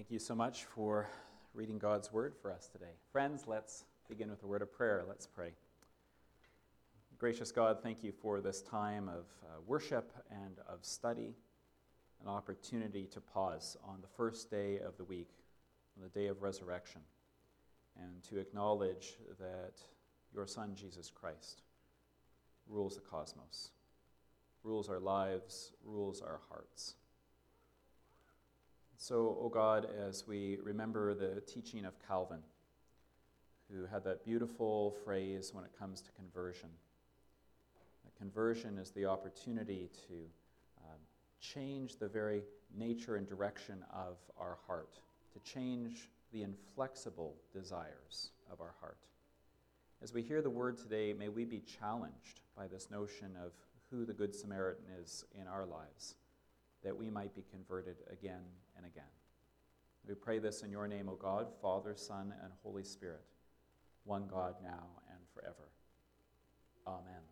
Thank you so much for reading God's word for us today. Friends, let's begin with a word of prayer. Let's pray. Gracious God, thank you for this time of worship and of study, an opportunity to pause on the first day of the week, on the day of resurrection, and to acknowledge that your Son, Jesus Christ, rules the cosmos, rules our lives, rules our hearts. So, O God, as we remember the teaching of Calvin, who had that beautiful phrase when it comes to conversion, that conversion is the opportunity to change the very nature and direction of our heart, to change the inflexible desires of our heart. As we hear the word today, may we be challenged by this notion of who the Good Samaritan is in our lives, that we might be converted again and again. We pray this in your name, O God, Father, Son, and Holy Spirit, one God now and forever. Amen.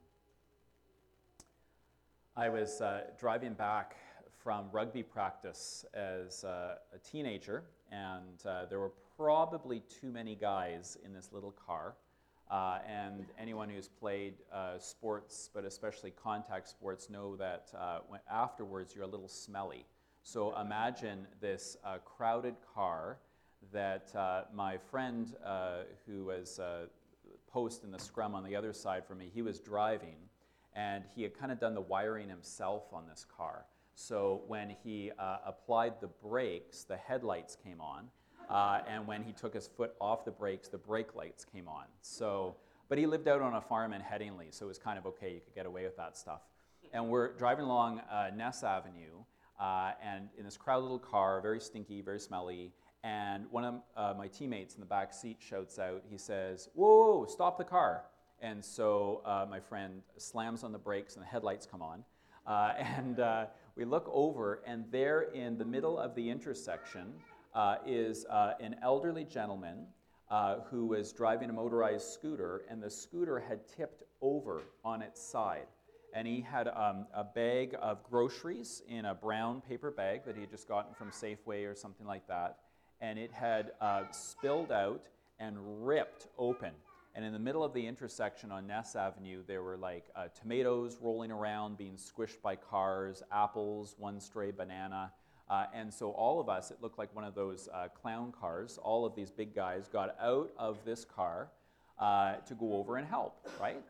I was driving back from rugby practice as a teenager, and there were probably too many guys in this little car. And anyone who's played sports, but especially contact sports, know that afterwards you're a little smelly. So imagine this crowded car that my friend who was post in the scrum on the other side from me, he was driving, and he had kind of done the wiring himself on this car. So when he applied the brakes, the headlights came on. And when he took his foot off the brakes, the brake lights came on. But he lived out on a farm in Headingley, so it was kind of okay. You could get away with that stuff. And we're driving along Ness Avenue, and in this crowded little car, very stinky, very smelly. And one of my teammates in the back seat shouts out, he says, "Whoa, stop the car." And so my friend slams on the brakes, and the headlights come on. And we look over, and there in the middle of the intersection, is an elderly gentleman who was driving a motorized scooter, and the scooter had tipped over on its side. And he had a bag of groceries in a brown paper bag that he had just gotten from Safeway or something like that. And it had spilled out and ripped open. And in the middle of the intersection on Ness Avenue, there were like tomatoes rolling around, being squished by cars, apples, one stray banana. And so all of us, it looked like one of those clown cars, all of these big guys got out of this car to go over and help, right?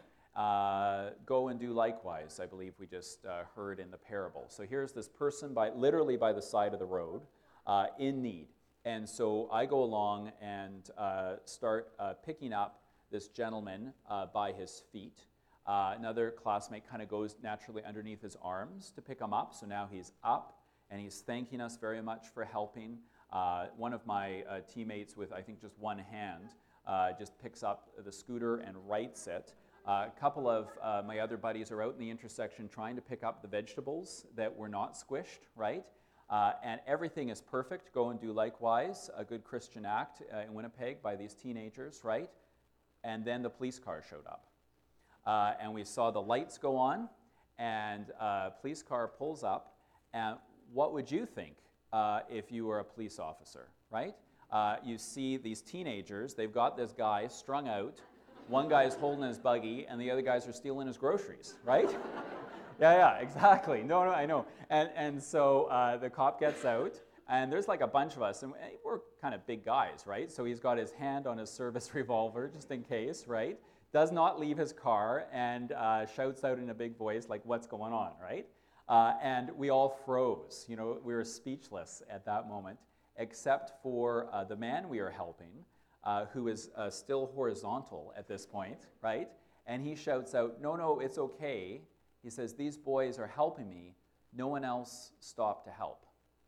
Go and do likewise, I believe we just heard in the parable. So here's this person literally by the side of the road in need. And so I go along and start picking up this gentleman by his feet. Another classmate kind of goes naturally underneath his arms to pick him up. So now he's up. And he's thanking us very much for helping. One of my teammates with, I think, just one hand just picks up the scooter and rights it. A couple of my other buddies are out in the intersection trying to pick up the vegetables that were not squished, right? And everything is perfect. Go and do likewise. A good Christian act in Winnipeg by these teenagers, right? And then the police car showed up. And we saw the lights go on, and a police car pulls up, and what would you think if you were a police officer, right? You see these teenagers, they've got this guy strung out, one guy's holding his buggy, and the other guys are stealing his groceries, right? Yeah, exactly. No, I know. And so the cop gets out, and there's like a bunch of us, and we're kind of big guys, right? So he's got his hand on his service revolver, just in case, right? Does not leave his car, and shouts out in a big voice, like, "What's going on," right? And we all froze. We were speechless at that moment, except for the man we are helping, who is still horizontal at this point, right? And he shouts out, no, it's okay. He says, "These boys are helping me. No one else stopped to help."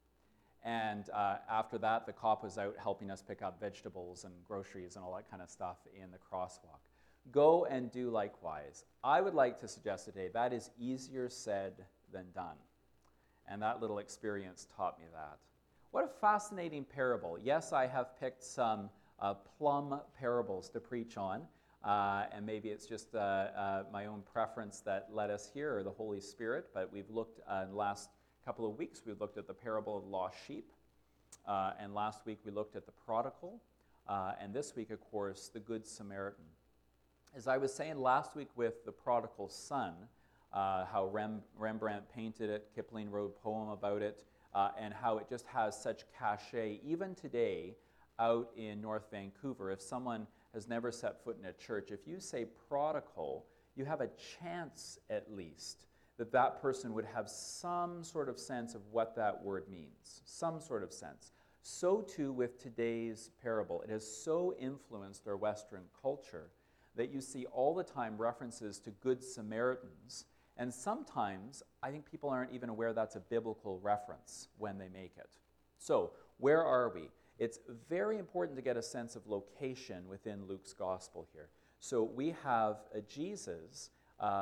And after that, the cop was out helping us pick up vegetables and groceries and all that kind of stuff in the crosswalk. Go and do likewise. I would like to suggest today that is easier said than done. And that little experience taught me that. What a fascinating parable. Yes, I have picked some plum parables to preach on, and maybe it's just my own preference that led us here, or the Holy Spirit, but we've looked in the last couple of weeks, we've looked at the parable of the lost sheep. And last week we looked at the prodigal. And this week, of course, the Good Samaritan. As I was saying last week with the prodigal son, how Rembrandt painted it, Kipling wrote a poem about it, and how it just has such cachet. Even today, out in North Vancouver, if someone has never set foot in a church, if you say prodigal, you have a chance at least that that person would have some sort of sense of what that word means, some sort of sense. So too with today's parable. It has so influenced our Western culture that you see all the time references to Good Samaritans, and sometimes I think people aren't even aware that's a biblical reference when they make it. So, where are we? It's very important to get a sense of location within Luke's gospel here. So we have Jesus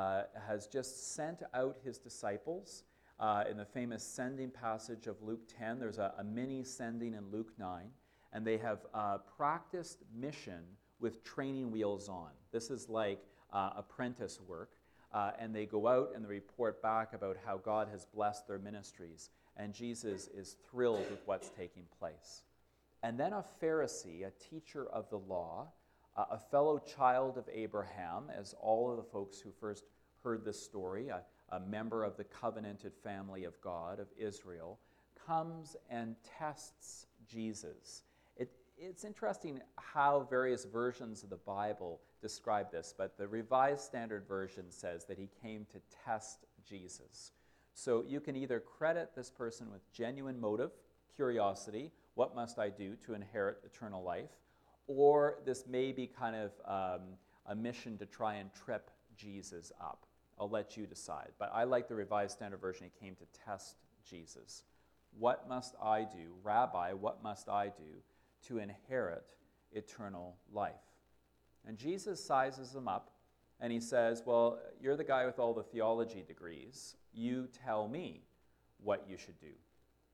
has just sent out his disciples. In the famous sending passage of Luke 10, there's a mini sending in Luke 9, and they have practiced mission with training wheels on. This is like apprentice work, and they go out and they report back about how God has blessed their ministries, and Jesus is thrilled with what's taking place. And then a Pharisee, a teacher of the law, a fellow child of Abraham, as all of the folks who first heard this story, a member of the covenanted family of God, of Israel, comes and tests Jesus. It's interesting how various versions of the Bible describe this, but the Revised Standard Version says that he came to test Jesus. So you can either credit this person with genuine motive, curiosity, what must I do to inherit eternal life, or this may be kind of a mission to try and trip Jesus up. I'll let you decide. But I like the Revised Standard Version. He came to test Jesus. What must I do? Rabbi, what must I do to inherit eternal life? And Jesus sizes him up, and he says, well, you're the guy with all the theology degrees. You tell me what you should do.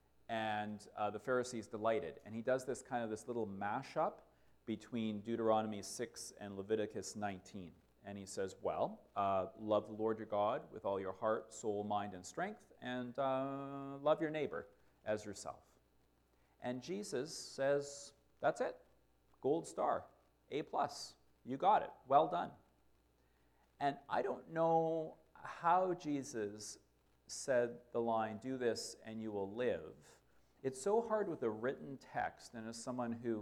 And the Pharisee's delighted. And he does this little mashup between Deuteronomy 6 and Leviticus 19. And he says, well, love the Lord your God with all your heart, soul, mind, and strength, and love your neighbor as yourself. And Jesus says, that's it. Gold star, A+. You got it. Well done. And I don't know how Jesus said the line, do this and you will live. It's so hard with a written text, and as someone who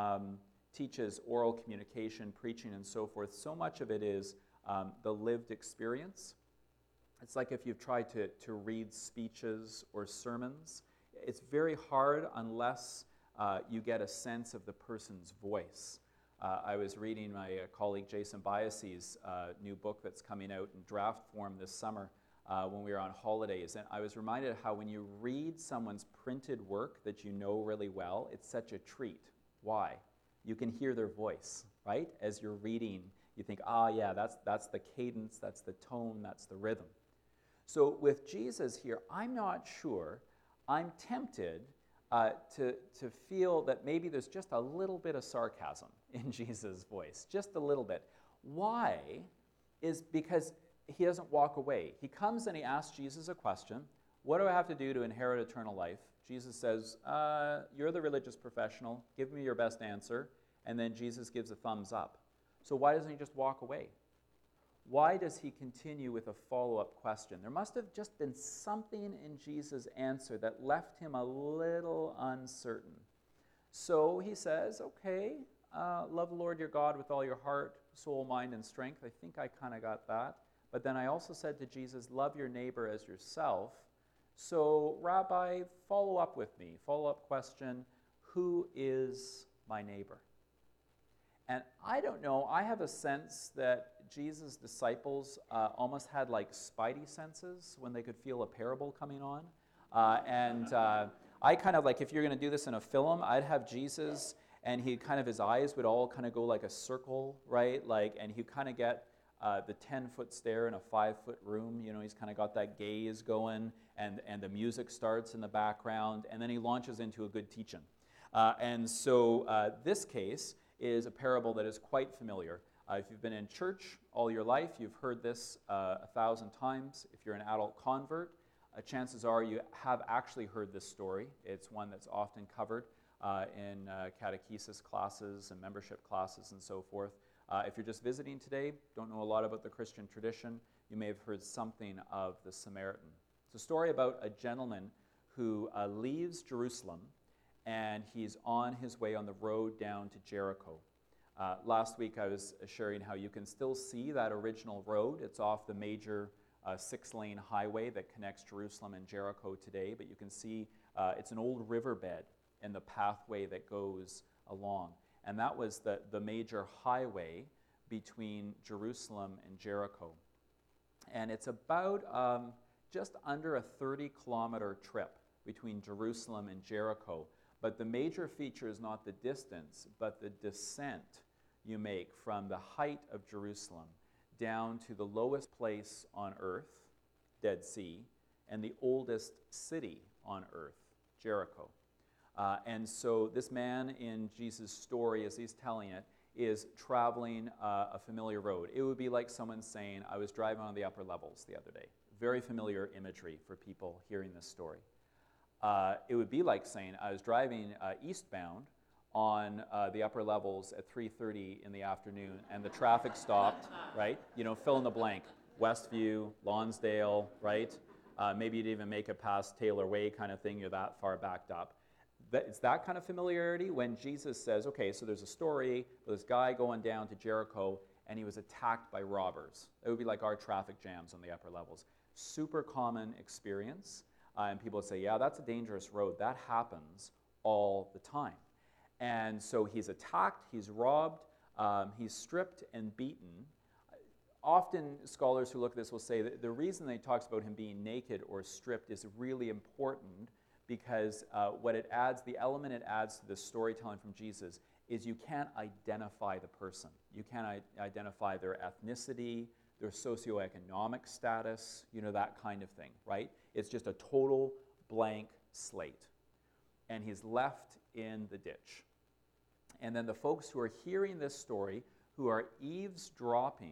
teaches oral communication, preaching, and so forth, so much of it is the lived experience. It's like if you've tried to read speeches or sermons. It's very hard unless you get a sense of the person's voice. I was reading my colleague Jason Biase's new book that's coming out in draft form this summer when we were on holidays, and I was reminded of how when you read someone's printed work that you know really well, it's such a treat. Why? You can hear their voice, right? As you're reading, you think, yeah, that's the cadence, that's the tone, that's the rhythm. So with Jesus here, I'm not sure. I'm tempted to feel that maybe there's just a little bit of sarcasm in Jesus' voice, just a little bit. Why? Is because he doesn't walk away. He comes and he asks Jesus a question. What do I have to do to inherit eternal life? Jesus says, you're the religious professional. Give me your best answer. And then Jesus gives a thumbs up. So why doesn't he just walk away? Why does he continue with a follow-up question? There must have just been something in Jesus' answer that left him a little uncertain. So he says, okay, love the Lord your God with all your heart, soul, mind, and strength. I think I kind of got that. But then I also said to Jesus, love your neighbor as yourself. So, Rabbi, follow up with me. Follow-up question, who is my neighbor? And I don't know, I have a sense that Jesus' disciples almost had like spidey senses when they could feel a parable coming on. I kind of like, if you're going to do this in a film, I'd have Jesus, and he kind of, his eyes would all kind of go like a circle, right? And he'd kind of get the 10-foot stare in a 5-foot room. You know, he's kind of got that gaze going, and the music starts in the background, and then he launches into a good teaching. So this case is a parable that is quite familiar. If you've been in church all your life, you've heard this 1,000 times. If you're an adult convert, chances are you have actually heard this story. It's one that's often covered in catechesis classes and membership classes and so forth. If you're just visiting today, don't know a lot about the Christian tradition, you may have heard something of the Samaritan. It's a story about a gentleman who leaves Jerusalem, and he's on his way on the road down to Jericho. Last week I was sharing how you can still see that original road. It's off the major 6-lane highway that connects Jerusalem and Jericho today, but you can see it's an old riverbed and the pathway that goes along. And that was the major highway between Jerusalem and Jericho. And it's about just under a 30-kilometer trip between Jerusalem and Jericho. But the major feature is not the distance, but the descent you make from the height of Jerusalem down to the lowest place on earth, Dead Sea, and the oldest city on earth, Jericho. And so this man in Jesus' story, as he's telling it, is traveling a familiar road. It would be like someone saying, I was driving on the upper levels the other day. Very familiar imagery for people hearing this story. It would be like saying, I was driving eastbound on the upper levels at 3:30 in the afternoon, and the traffic stopped, right? You know, fill in the blank. Westview, Lonsdale, right? Maybe you'd even make it past Taylor Way kind of thing. You're that far backed up. It's that kind of familiarity when Jesus says, okay, so there's a story of this guy going down to Jericho, and he was attacked by robbers. It would be like our traffic jams on the upper levels. Super common experience. And people would say, yeah, that's a dangerous road. That happens all the time. And so he's attacked, he's robbed, he's stripped and beaten. Often scholars who look at this will say that the reason that he talks about him being naked or stripped is really important because what it adds, the element it adds to the storytelling from Jesus is you can't identify the person. You can't identify their ethnicity, their socioeconomic status, you know, that kind of thing, right? It's just a total blank slate. And he's left in the ditch. And then the folks who are hearing this story, who are eavesdropping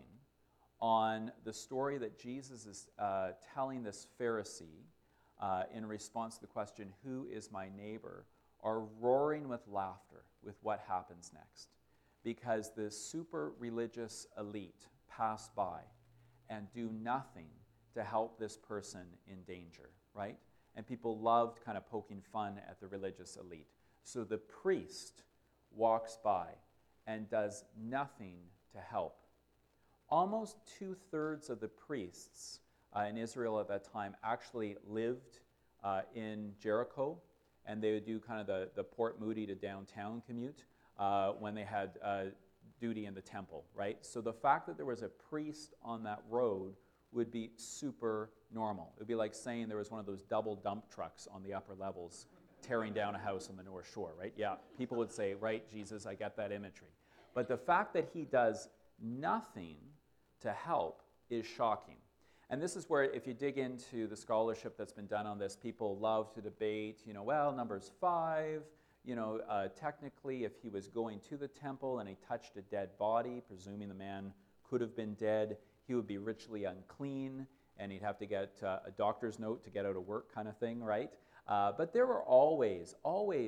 on the story that Jesus is telling this Pharisee in response to the question, who is my neighbor, are roaring with laughter with what happens next. Because the super religious elite pass by and do nothing to help this person in danger, right? And people loved kind of poking fun at the religious elite. So the priest walks by and does nothing to help. Almost 2/3 of the priests in Israel at that time actually lived in Jericho, and they would do kind of the Port Moody to downtown commute when they had duty in the temple, right? So the fact that there was a priest on that road would be super normal. It would be like saying there was one of those double dump trucks on the upper levels tearing down a house on the North Shore, right? Yeah, people would say, right, Jesus, I get that imagery. But the fact that he does nothing to help is shocking. And this is where, if you dig into the scholarship that's been done on this, people love to debate, you know, well, Numbers 5, you know, technically if he was going to the temple and he touched a dead body, presuming the man could have been dead, he would be ritually unclean, and he'd have to get a doctor's note to get out of work kind of thing, right? But there were always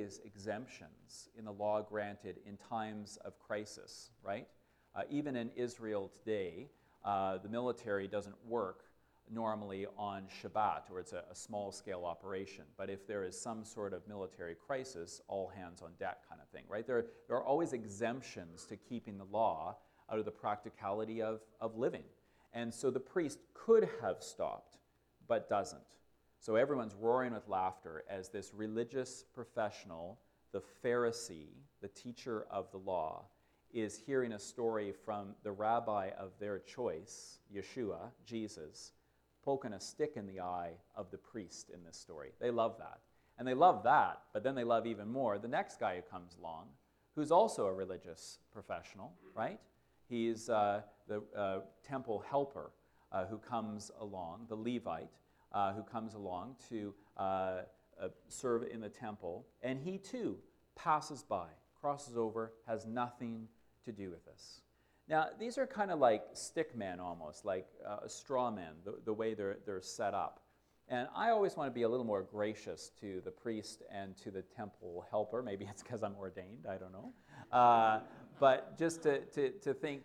exemptions in the law granted in times of crisis, right? Even in Israel today, the military doesn't work normally on Shabbat, or it's a small-scale operation. But if there is some sort of military crisis, all hands on deck kind of thing, right? There are always exemptions to keeping the law out of the practicality of living. And so the priest could have stopped, but doesn't. So everyone's roaring with laughter as this religious professional, the Pharisee, the teacher of the law, is hearing a story from the rabbi of their choice, Yeshua, Jesus, poking a stick in the eye of the priest in this story. They love that. And they love that, but then they love even more the next guy who comes along, who's also a religious professional, right? He's the temple helper who comes along, the Levite, who comes along to serve in the temple. And he too passes by, crosses over, has nothing to do with this. Now, these are kind of like stick men almost, like straw men, the way they're set up. And I always want to be a little more gracious to the priest and to the temple helper. Maybe it's because I'm ordained, I don't know. But just to think,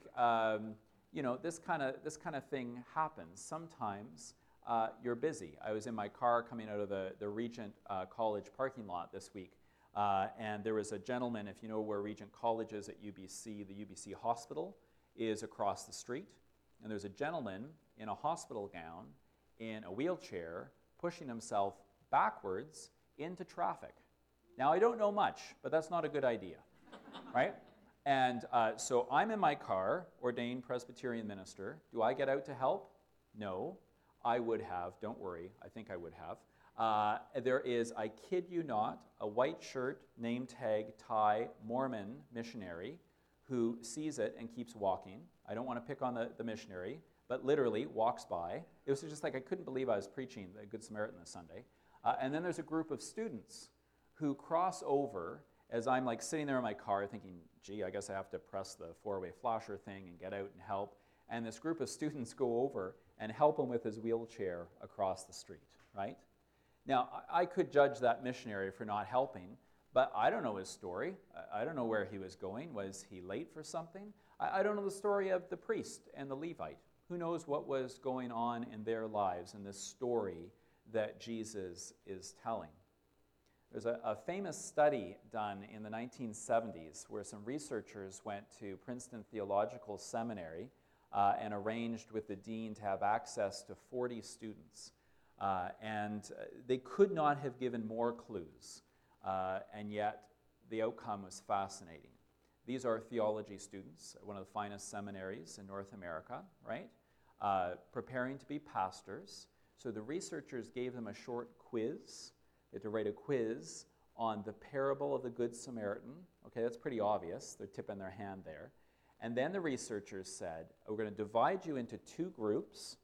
this kind of thing happens. Sometimes you're busy. I was in my car coming out of the Regent College parking lot this week, and there was a gentleman, if you know where Regent College is at UBC, the UBC hospital is across the street, and there's a gentleman in a hospital gown in a wheelchair pushing himself backwards into traffic. Now, I don't know much, but that's not a good idea, right? And so I'm in my car, ordained Presbyterian minister. Do I get out to help? No. I would have, don't worry, I think I would have. There is, I kid you not, a white shirt, name tag, tie, Mormon missionary who sees it and keeps walking. I don't want to pick on the missionary, but literally walks by. It was just like I couldn't believe I was preaching the Good Samaritan this Sunday. And then there's a group of students who cross over as I'm like sitting there in my car thinking, gee, I guess I have to press the four-way flasher thing and get out and help. And this group of students go over and help him with his wheelchair across the street, right? Now, I could judge that missionary for not helping, but I don't know his story. I don't know where he was going. Was he late for something? I don't know the story of the priest and the Levite. Who knows what was going on in their lives in this story that Jesus is telling? There's a famous study done in the 1970s where some researchers went to Princeton Theological Seminary and arranged with the dean to have access to 40 students. And they could not have given more clues, and yet the outcome was fascinating. These are theology students, one of the finest seminaries in North America, right? Preparing to be pastors. So the researchers gave them a short quiz. They had to write a quiz on the parable of the Good Samaritan. Okay, that's pretty obvious. They're tipping their hand there. And then the researchers said, we're going to divide you into two groups.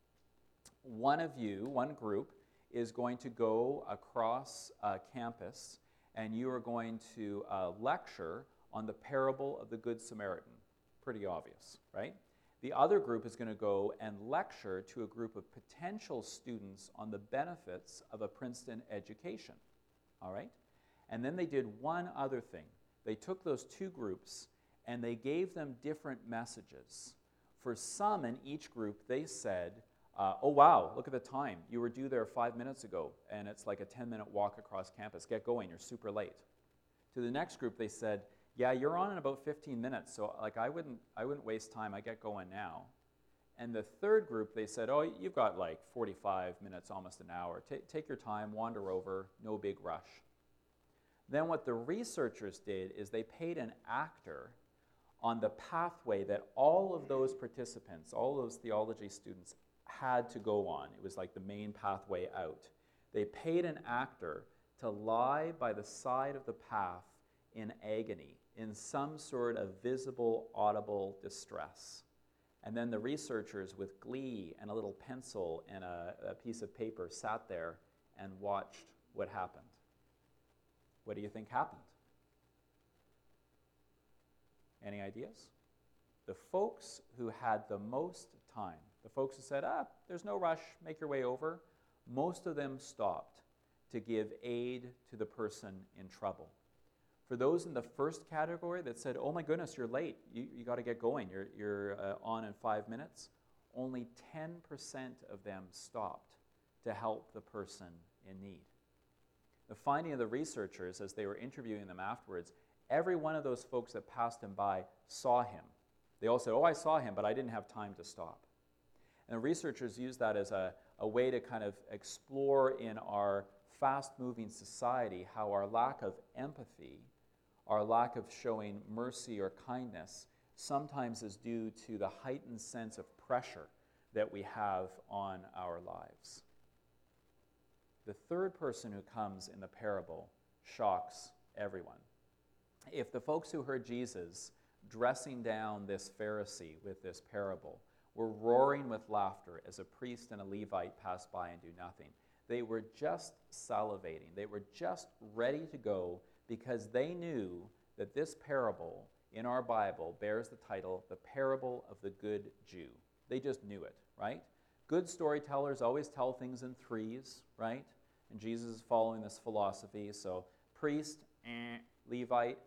One group, is going to go across campus, and you are going to lecture on the parable of the Good Samaritan. Pretty obvious, right? The other group is going to go and lecture to a group of potential students on the benefits of a Princeton education, all right? And then they did one other thing. They took those two groups and they gave them different messages. For some in each group, they said, oh, wow, look at the time. You were due there 5 minutes ago, and it's like a 10-minute walk across campus. Get going, you're super late. To the next group, they said, yeah, you're on in about 15 minutes, so like I wouldn't waste time. I get going now. And the third group, they said, oh, you've got like 45 minutes, almost an hour. Take your time, wander over, no big rush. Then what the researchers did is they paid an actor on the pathway that all of those participants, all those theology students had to go on. It was like the main pathway out. They paid an actor to lie by the side of the path in agony, in some sort of visible, audible distress. And then the researchers, with glee and a little pencil and a piece of paper, sat there and watched what happened. What do you think happened? Any ideas? The folks who had the most time, the folks who said, there's no rush, make your way over, most of them stopped to give aid to the person in trouble. For those in the first category that said, oh my goodness, you're late, you got to get going, you're on in 5 minutes, only 10% of them stopped to help the person in need. The finding of the researchers as they were interviewing them afterwards, every one of those folks that passed him by saw him. They all said, oh, I saw him, but I didn't have time to stop. And the researchers used that as a way to kind of explore in our fast-moving society how our lack of empathy, our lack of showing mercy or kindness sometimes is due to the heightened sense of pressure that we have on our lives. The third person who comes in the parable shocks everyone. If the folks who heard Jesus dressing down this Pharisee with this parable were roaring with laughter as a priest and a Levite passed by and do nothing, they were just salivating. They were just ready to go because they knew that this parable in our Bible bears the title, The Parable of the Good Jew. They just knew it, right? Good storytellers always tell things in threes, right? And Jesus is following this philosophy. So priest, Levite,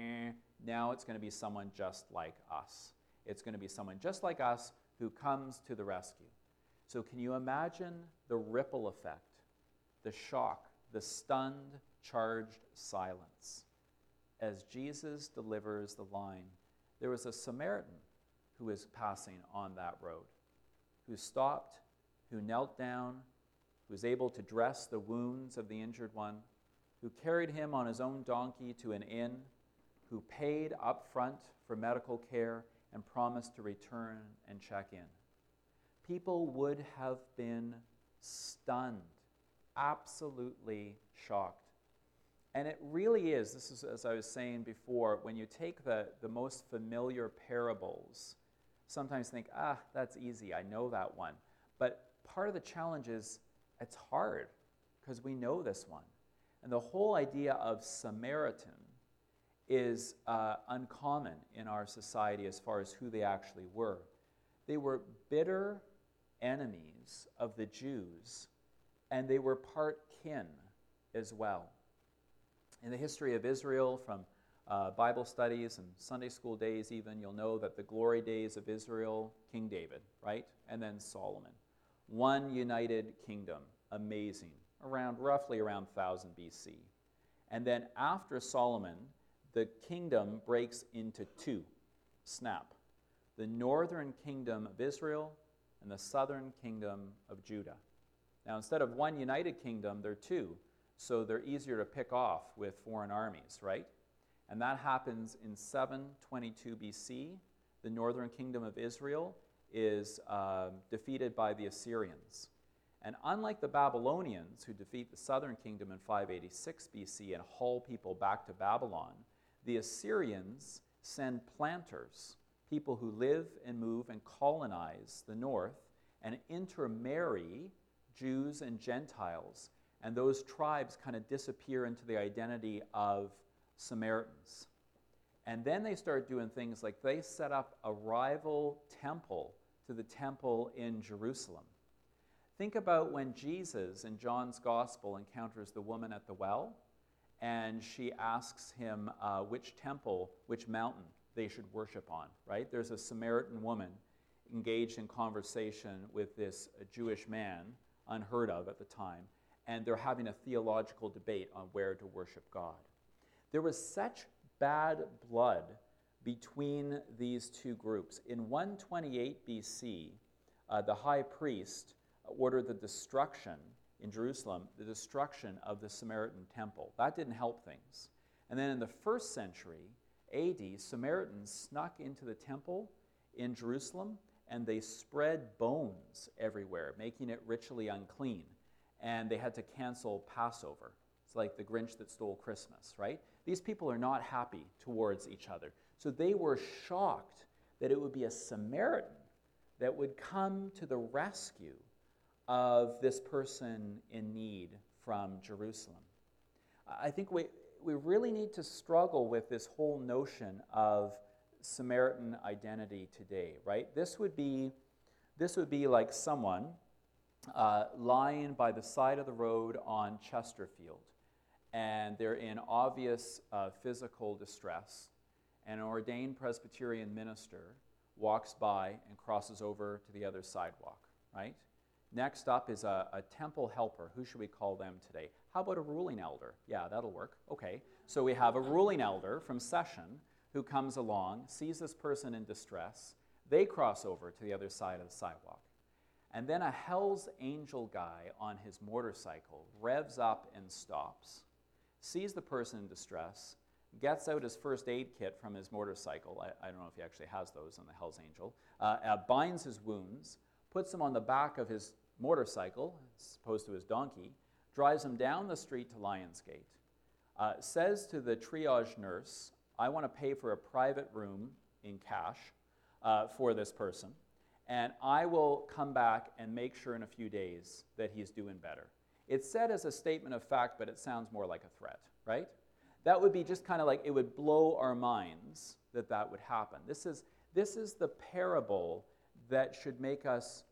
now it's going to be someone just like us. It's going to be someone just like us who comes to the rescue. So can you imagine the ripple effect, the shock, the stunned, charged silence as Jesus delivers the line? There was a Samaritan who was passing on that road, who stopped, who knelt down, who was able to dress the wounds of the injured one, who carried him on his own donkey to an inn, who paid up front for medical care and promised to return and check in. People would have been stunned, absolutely shocked. And it really is, this is, as I was saying before, when you take the most familiar parables, sometimes think, that's easy, I know that one. But part of the challenge is it's hard because we know this one. And the whole idea of Samaritan is uncommon in our society as far as who they actually were. They were bitter enemies of the Jews, and they were part kin as well. In the history of Israel, from Bible studies and Sunday school days even, you'll know that the glory days of Israel, King David, right? And then Solomon. One united kingdom, amazing, roughly around 1000 BC. And then after Solomon, the kingdom breaks into two, snap. The northern kingdom of Israel and the southern kingdom of Judah. Now, instead of one united kingdom, there are two, so they're easier to pick off with foreign armies, right? And that happens in 722 BC. The northern kingdom of Israel is defeated by the Assyrians. And unlike the Babylonians, who defeat the southern kingdom in 586 BC and haul people back to Babylon, the Assyrians send planters, people who live and move and colonize the north and intermarry Jews and Gentiles. And those tribes kind of disappear into the identity of Samaritans. And then they start doing things like they set up a rival temple to the temple in Jerusalem. Think about when Jesus in John's Gospel encounters the woman at the well, and she asks him which temple, which mountain they should worship on, right? There's a Samaritan woman engaged in conversation with this Jewish man, unheard of at the time, and they're having a theological debate on where to worship God. There was such bad blood between these two groups. In 128 BC, the high priest ordered the destruction in Jerusalem, the destruction of the Samaritan temple. That didn't help things. And then in the 1st century AD, Samaritans snuck into the temple in Jerusalem, and they spread bones everywhere, making it ritually unclean. And they had to cancel Passover. It's like the Grinch that stole Christmas, right? These people are not happy towards each other. So they were shocked that it would be a Samaritan that would come to the rescue of this person in need from Jerusalem. I think we really need to struggle with this whole notion of Samaritan identity today, right? This would be like someone lying by the side of the road on Chesterfield, and they're in obvious physical distress, and an ordained Presbyterian minister walks by and crosses over to the other sidewalk, right? Next up is a temple helper. Who should we call them today? How about a ruling elder? Yeah, that'll work. Okay, so we have a ruling elder from Session who comes along, sees this person in distress. They cross over to the other side of the sidewalk. And then a Hell's Angel guy on his motorcycle revs up and stops, sees the person in distress, gets out his first aid kit from his motorcycle. I don't know if he actually has those on the Hell's Angel, binds his wounds, puts him on the back of his motorcycle, as opposed to his donkey, drives him down the street to Lionsgate, says to the triage nurse, I want to pay for a private room in cash for this person, and I will come back and make sure in a few days that he's doing better. It's said as a statement of fact, but it sounds more like a threat, right? That would be just kind of like, it would blow our minds that that would happen. This is the parable that should make us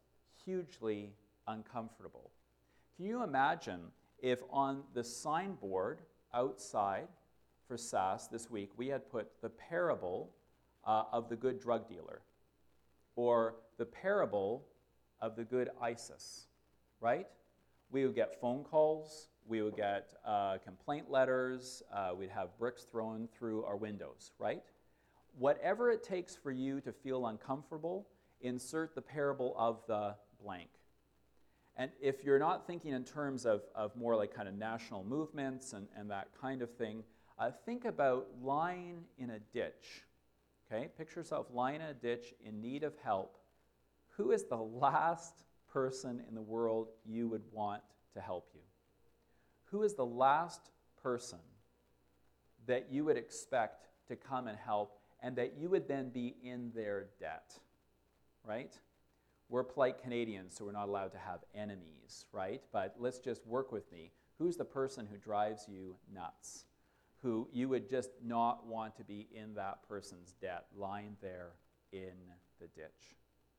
hugely uncomfortable. Can you imagine if on the signboard outside for SAS this week we had put the parable of the good drug dealer, or the parable of the good ISIS, right? We would get phone calls, we would get complaint letters, we'd have bricks thrown through our windows, right? Whatever it takes for you to feel uncomfortable, insert the parable of the blank. And if you're not thinking in terms of more like kind of national movements and that kind of thing, think about lying in a ditch. Okay, picture yourself lying in a ditch in need of help. Who is the last person in the world you would want to help you? Who is the last person that you would expect to come and help, and that you would then be in their debt, right? We're polite Canadians, so we're not allowed to have enemies, right? But let's just work with me. Who's the person who drives you nuts? Who you would just not want to be in that person's debt, lying there in the ditch?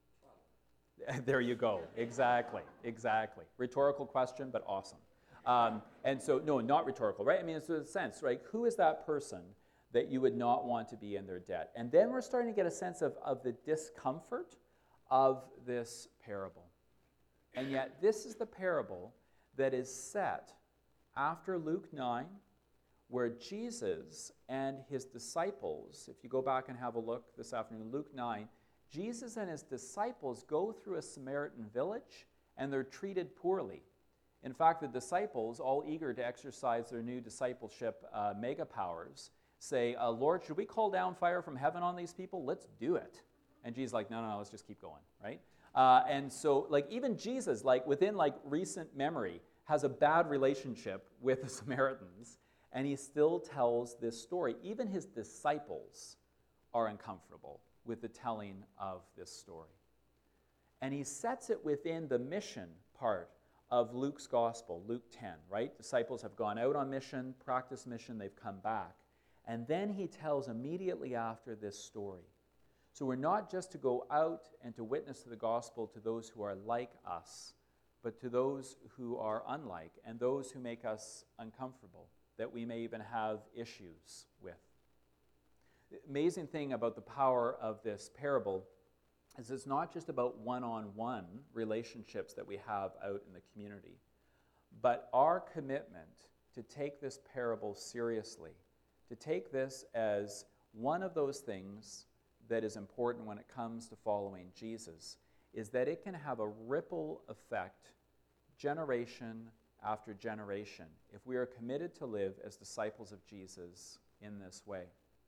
There you go. Exactly. Rhetorical question, but awesome. And so, no, not rhetorical, right? I mean, it's a sense, right? Who is that person that you would not want to be in their debt? And then we're starting to get a sense of the discomfort of this parable. And yet, this is the parable that is set after Luke 9, where Jesus and his disciples, if you go back and have a look this afternoon, Luke 9, Jesus and his disciples go through a Samaritan village, and they're treated poorly. In fact, the disciples, all eager to exercise their new discipleship mega powers, say, Lord, should we call down fire from heaven on these people? Let's do it. And Jesus is like, no, let's just keep going, right? And so, like, even Jesus, like, within, like, recent memory, has a bad relationship with the Samaritans, and he still tells this story. Even his disciples are uncomfortable with the telling of this story. And he sets it within the mission part of Luke's gospel, Luke 10, right? Disciples have gone out on mission, practiced mission, they've come back. And then he tells immediately after this story. So we're not just to go out and to witness to the gospel to those who are like us, but to those who are unlike and those who make us uncomfortable, that we may even have issues with. The amazing thing about the power of this parable is it's not just about one-on-one relationships that we have out in the community, but our commitment to take this parable seriously, to take this as one of those things that is important when it comes to following Jesus, is that it can have a ripple effect generation after generation if we are committed to live as disciples of Jesus in this way.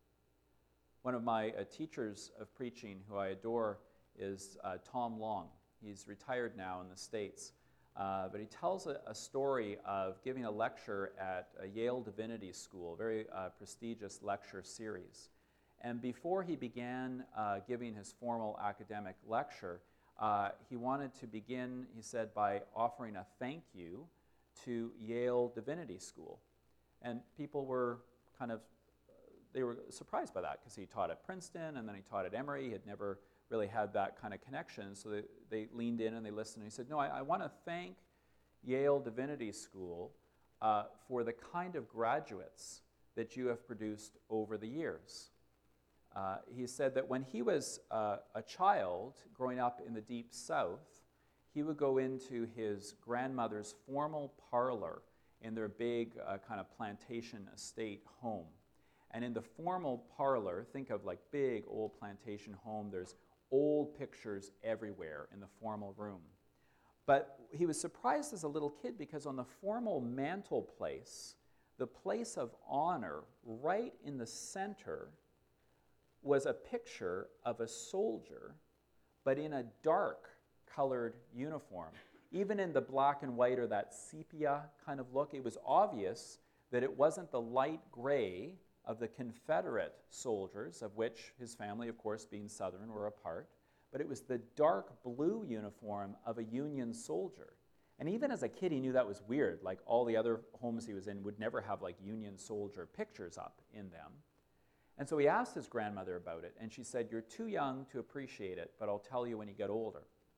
One of my teachers of preaching, who I adore, is Tom Long. He's retired now in the States, but he tells a story of giving a lecture at Yale Divinity School, a very prestigious lecture series. And before he began giving his formal academic lecture, he wanted to begin, he said, by offering a thank you to Yale Divinity School. And people were they were surprised by that, because he taught at Princeton and then he taught at Emory. He had never really had that kind of connection. So they leaned in and they listened. And he said, no, I want to thank Yale Divinity School for the kind of graduates that you have produced over the years. He said that when he was a child growing up in the Deep South, he would go into his grandmother's formal parlor in their big kind of plantation estate home. And in the formal parlor, think of like big old plantation home, there's old pictures everywhere in the formal room. But he was surprised as a little kid because on the formal mantelpiece, the place of honor, right in the center, was a picture of a soldier, but in a dark-colored uniform. Even in the black and white or that sepia kind of look, it was obvious that it wasn't the light gray of the Confederate soldiers, of which his family, of course, being Southern, were a part, but it was the dark blue uniform of a Union soldier. And even as a kid, he knew that was weird. Like all the other homes he was in would never have like Union soldier pictures up in them. And so he asked his grandmother about it, and she said, "You're too young to appreciate it, but I'll tell you when you get older."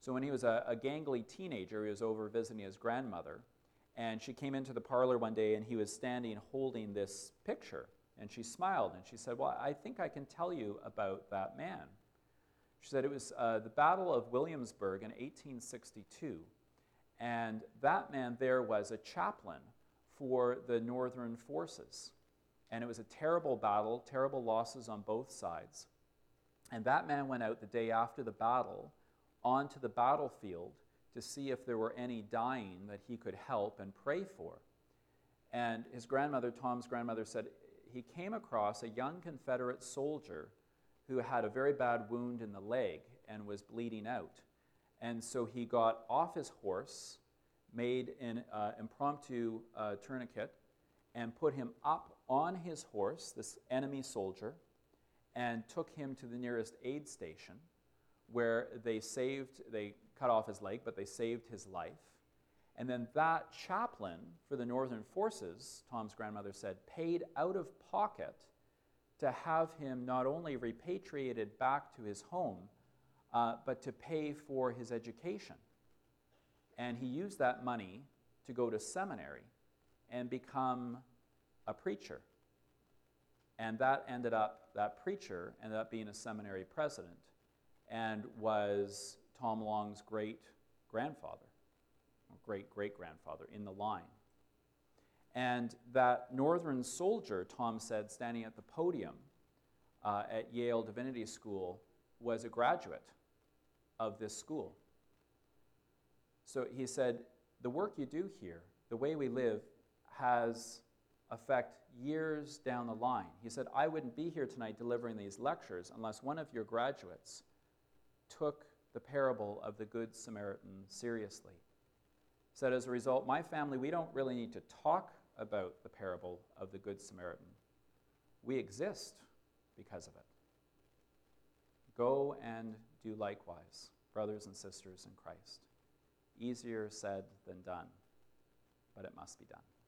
So when he was a gangly teenager, he was over visiting his grandmother, and she came into the parlor one day, and he was standing holding this picture, and she smiled, and she said, well, I think I can tell you about that man. She said it was the Battle of Williamsburg in 1862, and that man there was a chaplain for the Northern forces. And it was a terrible battle, terrible losses on both sides. And that man went out the day after the battle onto the battlefield to see if there were any dying that he could help and pray for. And his grandmother, Tom's grandmother, said he came across a young Confederate soldier who had a very bad wound in the leg and was bleeding out. And so he got off his horse, made an impromptu tourniquet, and put him up on his horse, this enemy soldier, and took him to the nearest aid station, where they cut off his leg, but they saved his life. And then that chaplain for the Northern forces, Tom's grandmother said, paid out of pocket to have him not only repatriated back to his home, but to pay for his education. And he used that money to go to seminary and become a preacher. And that preacher ended up being a seminary president and was Tom Long's great-grandfather, or great-great-grandfather in the line. And that Northern soldier, Tom said, standing at the podium at Yale Divinity School, was a graduate of this school. So he said, the work you do here, the way we live, has effect years down the line. He said, I wouldn't be here tonight delivering these lectures unless one of your graduates took the parable of the Good Samaritan seriously. He said, as a result, my family, we don't really need to talk about the parable of the Good Samaritan. We exist because of it. Go and do likewise, brothers and sisters in Christ. Easier said than done, but it must be done.